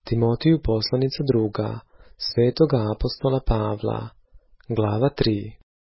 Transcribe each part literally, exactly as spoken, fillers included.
Timotiju poslanica druga, svetoga apostola Pavla, glava tri.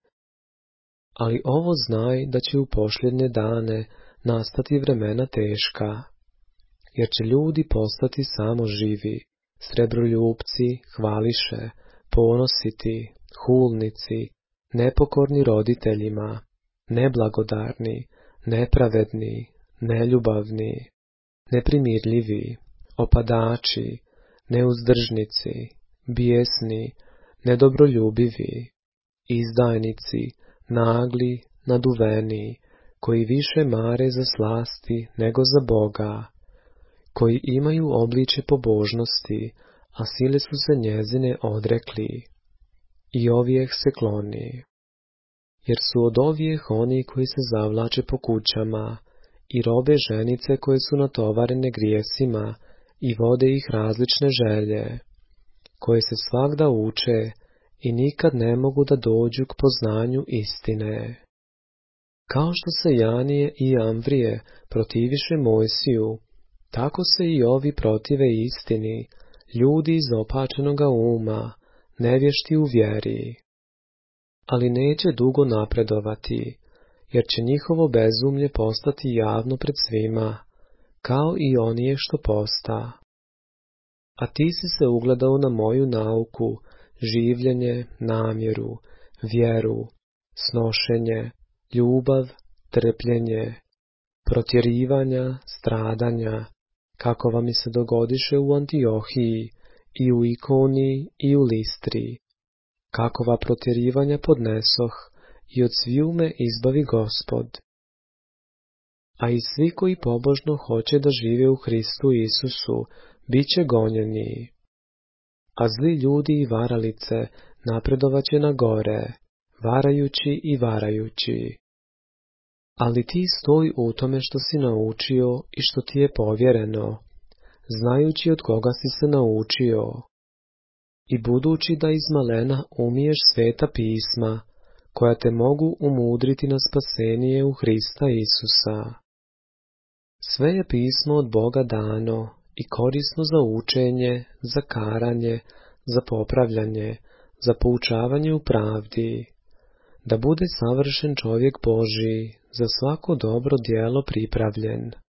Ali ovo znaj da će u posljednje dane nastati vremena teška, jer će ljudi postati samo živi, srebroljupci, hvališe, ponositi, hulnici, nepokorni roditeljima, neblagodarni, nepravedni, neljubavni, neprimirljivi, opadači, neuzdržnici, bijesni, nedobroljubivi, izdajnici, nagli, naduveni, koji više mare za slasti nego za Boga, koji imaju obličje pobožnosti, a sile su se njezine odrekli. I ovijeh se kloni, jer su od ovijeh oni koji se zavlače po kućama, i robe ženice koje su natovarene grijesima i vode ih različne želje, koje se svagda uče i nikad ne mogu da dođu k poznanju istine. Kao što se Janije i Amvrije protiviše Mojsiju, tako se i ovi protive istini, ljudi iz opačenoga uma, nevješti u vjeri. Ali neće dugo napredovati, jer će njihovo bezumlje postati javno pred svima, kao i onije što posta. A ti si se ugledao na moju nauku, življenje, namjeru, vjeru, snošenje, ljubav, trpljenje, protjerivanja, stradanja, kako vam mi se dogodiše u Antiohiji, i u Ikoniji, i u Listri, kakova protjerivanja podnesoh, i od sviju me izbavi Gospod. A i svi koji pobožno hoće da žive u Hristu Isusu, bit će gonjeni. A zli ljudi i varalice napredovaće na gore, varajući i varajući. Ali ti stoj u tome što si naučio i što ti je povjereno, znajući od koga si se naučio. I budući da iz malena umiješ sveta pisma, koja te mogu umudriti na spasenije u Hrista Isusa. Sve je pismo od Boga dano i korisno za učenje, za karanje, za popravljanje, za poučavanje u pravdi, da bude savršen čovjek Božji, za svako dobro djelo pripravljen.